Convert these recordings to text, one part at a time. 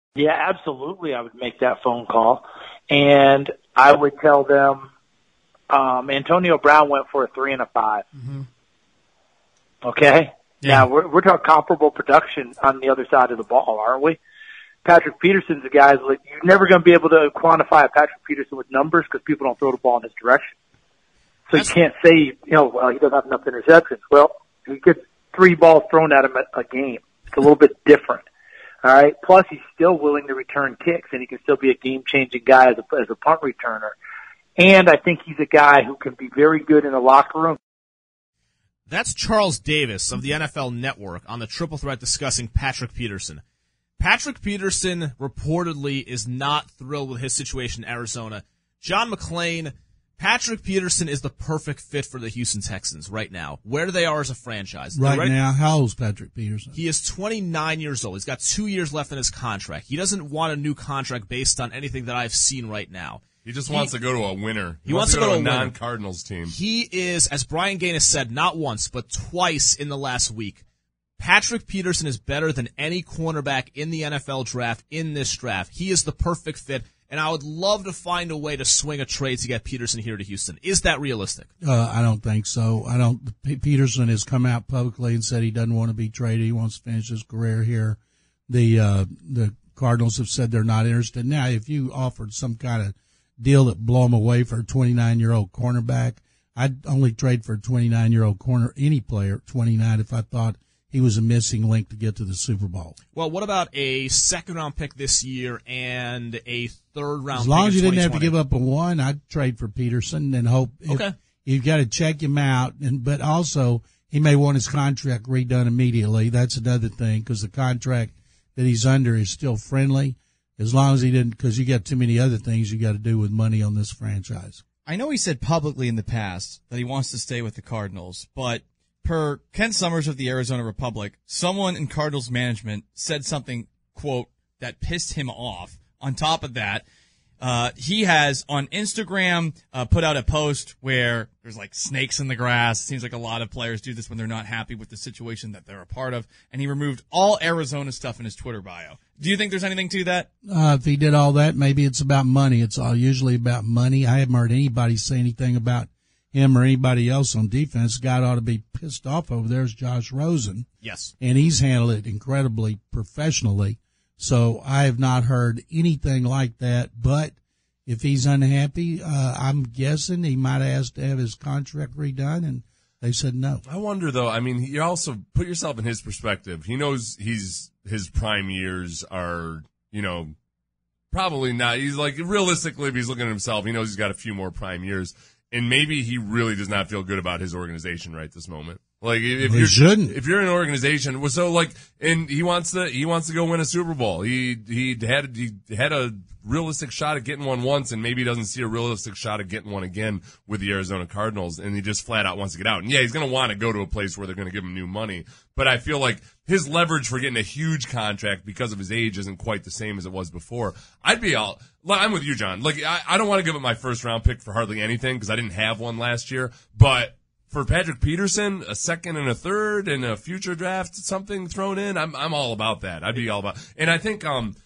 Yeah, absolutely. I would make that phone call, and I would tell them Antonio Brown went for a 3 and a 5. Mm-hmm. Okay. Yeah. Now we're talking comparable production on the other side of the ball, aren't we? Patrick Peterson's a guy like you're never going to be able to quantify a Patrick Peterson with numbers because people don't throw the ball in his direction. So you can't say well, he doesn't have enough interceptions. Well, he gets 3 balls thrown at him a game. It's a little bit different. All right. Plus, he's still willing to return kicks, and he can still be a game-changing guy as a punt returner. And I think he's a guy who can be very good in the locker room. That's Charles Davis of the NFL Network on the Triple Threat discussing Patrick Peterson. Patrick Peterson reportedly is not thrilled with his situation in Arizona. John McClain, Patrick Peterson is the perfect fit for the Houston Texans right now, where they are as a franchise. Right now, how old is Patrick Peterson? He is 29 years old. He's got 2 years left in his contract. He doesn't want a new contract based on anything that I've seen right now. He just wants to go to a winner. He wants to go to a non-Cardinals team. He is, as Brian Gaines has said, not once, but twice in the last week, Patrick Peterson is better than any cornerback in the NFL draft in this draft. He is the perfect fit, and I would love to find a way to swing a trade to get Peterson here to Houston. Is that realistic? I don't think so. Peterson has come out publicly and said he doesn't want to be traded. He wants to finish his career here. The Cardinals have said they're not interested. Now, if you offered some kind of deal that blow him away for a 29-year-old cornerback, I'd only trade for a 29-year-old corner, any player, 29, if I thought he was a missing link to get to the Super Bowl. Well, what about a second-round pick this year and a third-round pick? As long as you didn't have to give up a 1, I'd trade for Peterson and hope. Okay. You've got to check him out, but also he may want his contract redone immediately. That's another thing because the contract that he's under is still friendly. As long as he didn't, because you got too many other things you got to do with money on this franchise. I know he said publicly in the past that he wants to stay with the Cardinals, but per Ken Summers of the Arizona Republic, someone in Cardinals management said something, quote, that pissed him off. On top of that, he has on Instagram put out a post where there's like snakes in the grass. It seems like a lot of players do this when they're not happy with the situation that they're a part of. And he removed all Arizona stuff in his Twitter bio. Do you think there's anything to that? If he did all that, maybe it's about money. It's all usually about money. I haven't heard anybody say anything about him or anybody else on defense. The guy that ought to be pissed off over there is Josh Rosen. Yes. And he's handled it incredibly professionally. So I have not heard anything like that. But if he's unhappy, I'm guessing he might have asked to have his contract redone, and they said no. I wonder, though, I mean, you also put yourself in his perspective. He knows his prime years are, probably not. He's like, realistically, if he's looking at himself, he knows he's got a few more prime years. And maybe he really does not feel good about his organization right this moment. Like if you're an organization, so like, and he wants to go win a Super Bowl. He had a realistic shot at getting one once, and maybe he doesn't see a realistic shot at getting one again with the Arizona Cardinals, and he just flat out wants to get out. And yeah, he's going to want to go to a place where they're going to give him new money. But I feel like his leverage for getting a huge contract because of his age isn't quite the same as it was before. I'm with you, John. Like, I don't want to give up my first round pick for hardly anything because I didn't have one last year, but for Patrick Peterson, a second and a third and a future draft, something thrown in, I'm all about that. I'd be all about. And I think,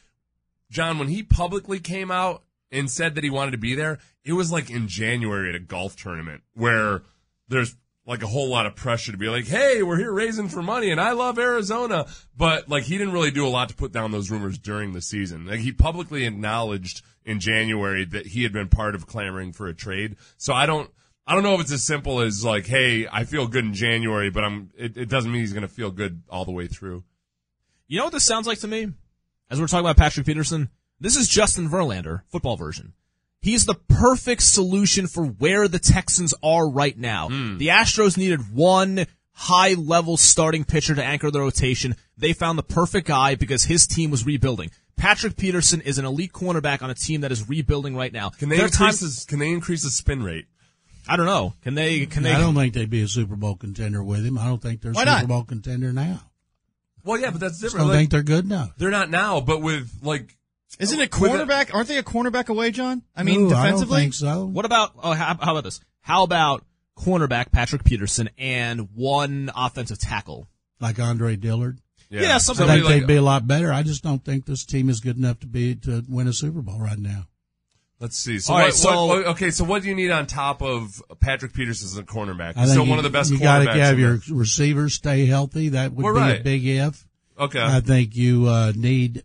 John, when he publicly came out and said that he wanted to be there, it was like in January at a golf tournament where there's like a whole lot of pressure to be like, hey, we're here raising for money and I love Arizona. But like he didn't really do a lot to put down those rumors during the season. Like he publicly acknowledged in January that he had been part of clamoring for a trade. So I don't know if it's as simple as like, hey, I feel good in January, but it doesn't mean he's going to feel good all the way through. You know what this sounds like to me? As we're talking about Patrick Peterson, this is Justin Verlander, football version. He's the perfect solution for where the Texans are right now. The Astros needed one high-level starting pitcher to anchor the rotation. They found the perfect guy because his team was rebuilding. Patrick Peterson is an elite cornerback on a team that is rebuilding right now. Can they increase the spin rate? I don't know. Can they? I don't think they'd be a Super Bowl contender with him. I don't think they're a Super Bowl contender now. Well, yeah, but that's different. I don't think they're good now. They're not now, but with like. Isn't it cornerback? Aren't they a cornerback away, John? I mean, defensively? I don't think so. What about, how about this? How about cornerback Patrick Peterson and one offensive tackle? Like Andre Dillard? Yeah, I somebody think like, they'd be a lot better. I just don't think this team is good enough to win a Super Bowl right now. let's see. So, All right, so what do you need on top of Patrick Peterson as a cornerback? I He's think still one of the best you cornerbacks. got to have in your the- receivers stay healthy. That would Well, be right. a big if. Okay. I think you need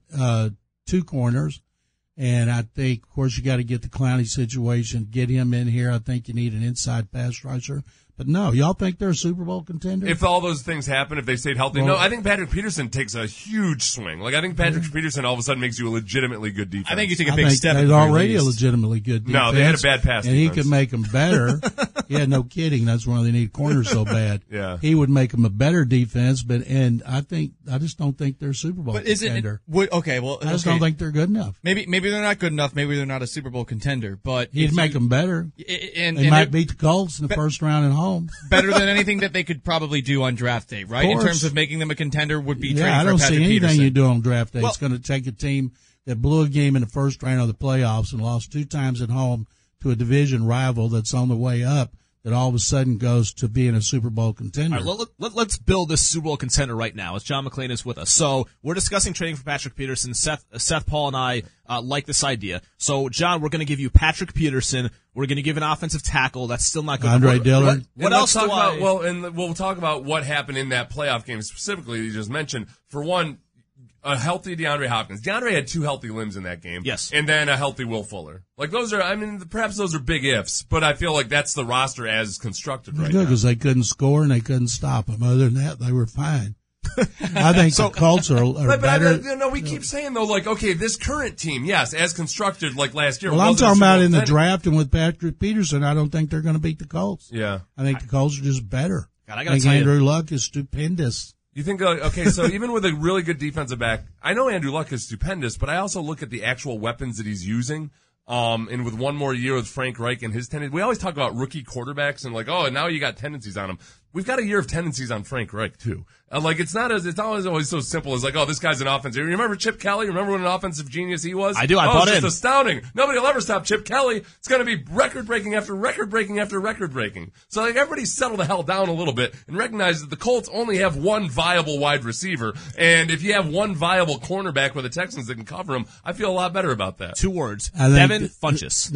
2 corners. And I think, of course, you got to get the Clowney situation, get him in here. I think you need an inside pass rusher. But no, y'all think they're a Super Bowl contender? If all those things happen, if they stayed healthy, Well- no, I think Patrick Peterson takes a huge swing. Like, I think Patrick Peterson all of a sudden makes you a legitimately good defense. I think you take a I big think step. they're at the very already a least. legitimately good defense. No, they had a bad pass and defense. he could make them better. Yeah, no kidding. That's why they need corners so bad. Yeah. He would make them a better defense, and I just don't think they're a Super Bowl But is it? contender. Okay, well, I just okay. don't think they're good enough. Maybe they're not good enough. Maybe they're not a Super Bowl contender. But He'd if make you- them better. and They might they're beat the Colts in the first round at home. better than anything that they could probably do on draft day, right? In course. terms of making them a contender, would be Yeah, trading I for don't Patrick see anything Peterson. you do on draft day. Well- It's going to take a team that blew a game in the first round of the playoffs and lost 2 times at home to a division rival that's on the way up, that all of a sudden goes to being a Super Bowl contender. All right, let's build this Super Bowl contender right now, as John McClain is with us. So we're discussing trading for Patrick Peterson. Seth, Paul, and I like this idea. So, John, we're going to give you Patrick Peterson. We're going to give an offensive tackle. That's still not good. Andre Dillard. What And else let's do talk I... about, well, and we'll talk about what happened in that playoff game specifically that you just mentioned. For one, a healthy DeAndre Hopkins. DeAndre had 2 healthy limbs in that game. Yes. And then a healthy Will Fuller. Like, those are, I mean, perhaps those are big ifs, but I feel like that's the roster as constructed right Good now. because they couldn't score and they couldn't stop them. Other than that, they were fine. I think the Colts are But better. we keep saying though, like, okay, this current team, yes, as constructed like last year. Well, I'm wasn't a talking Super about Bowl in the contender. draft and with Patrick Peterson. I don't think they're going to beat the Colts. Yeah. I think the Colts are just better. God, I I gotta think tell you- Andrew Luck is stupendous. You think, okay, so even with a really good defensive back, I know Andrew Luck is stupendous, but I also look at the actual weapons that he's using. And with one more year with Frank Reich and his tendencies, we always talk about rookie quarterbacks and like, oh, and now you got tendencies on them. We've got a year of tendencies on Frank Reich too. Like it's not always so simple as like, oh, this guy's an offensive. You remember Chip Kelly? Remember what an offensive genius he was? I do. I oh, bought it's in. just astounding. Nobody will ever stop Chip Kelly. It's going to be record breaking after record breaking after record breaking. So like everybody settle the hell down a little bit and recognize that the Colts only have one viable wide receiver, and if you have one viable cornerback with the Texans that can cover him, I feel a lot better about that. 2 words. I think Devin Funchess.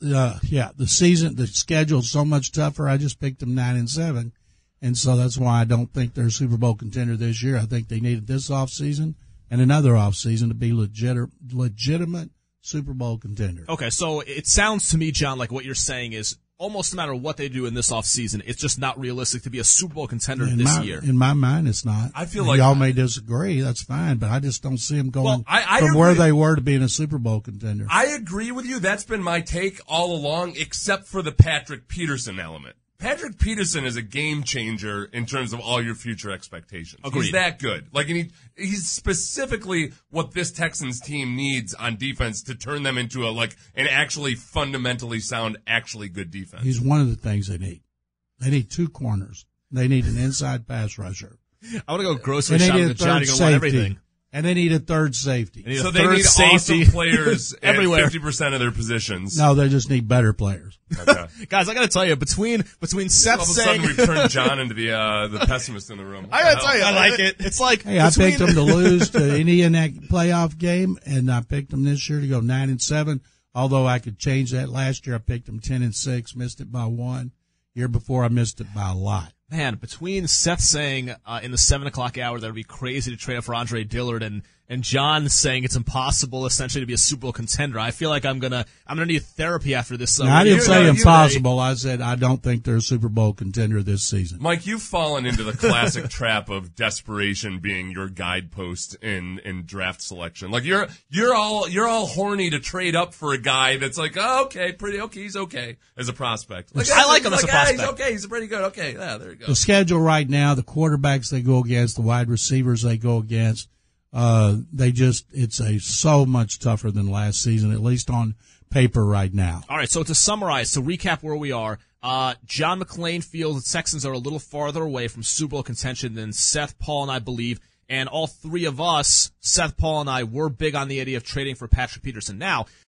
The schedule's so much tougher. I just picked them 9-7, and so that's why I don't think they're a Super Bowl contender this year. I think they needed this offseason and another offseason to be legitimate Super Bowl contender. Okay, so it sounds to me, John, like what you're saying is almost no matter what they do in this offseason, it's just not realistic to be a Super Bowl contender this year. In my mind, it's not. I feel like y'all may disagree. That's fine, but I just don't see them going Well, I from where agree. they were to being a Super Bowl contender. I agree with you. That's been my take all along, except for the Patrick Peterson element. Patrick Peterson is a game changer in terms of all your future expectations. Agreed. He's that good. Like, and he's specifically what this Texans team needs on defense to turn them into an actually fundamentally sound, actually good defense. He's one of the things they need. They need 2 corners. They need an inside pass rusher. I want to go grocery And they shopping need a with John. third You're going to want safety. everything. And they need a third safety. They need So a they third need safety awesome players at everywhere. 50% of their positions. No, they just need better players. Okay. Guys, I got to tell you, between All Seth of a saying, sudden, we've turned John into the pessimist in the room. I got to tell you, I like it. It's like Hey, I between- picked them to lose to any in that playoff game, and I picked them this year to go 9-7. Although I could change that. Last year, I picked them 10-6, missed it by 1. Year before, I missed it by a lot. Man, between Seth saying in the 7 o'clock hour that it would be crazy to trade up for Andre Dillard and John saying it's impossible essentially to be a Super Bowl contender, I feel like I'm gonna need therapy after this. Now, I didn't say you- impossible. I said I don't think they're a Super Bowl contender this season. Mike, you've fallen into the classic trap of desperation being your guidepost in draft selection. Like you're all horny to trade up for a guy that's like, oh, okay, he's okay as a prospect. Like, I like him as a prospect. He's okay, he's pretty good. Okay, yeah, there you go. The schedule right now, the quarterbacks they go against, the wide receivers they go against, it's so much tougher than last season, at least on paper right now. All right, so to summarize, to recap where we are, John McClain feels the Texans are a little farther away from Super Bowl contention than Seth, Paul, and I believe. And all 3 of us, Seth, Paul, and I, were big on the idea of trading for Patrick Peterson. Now,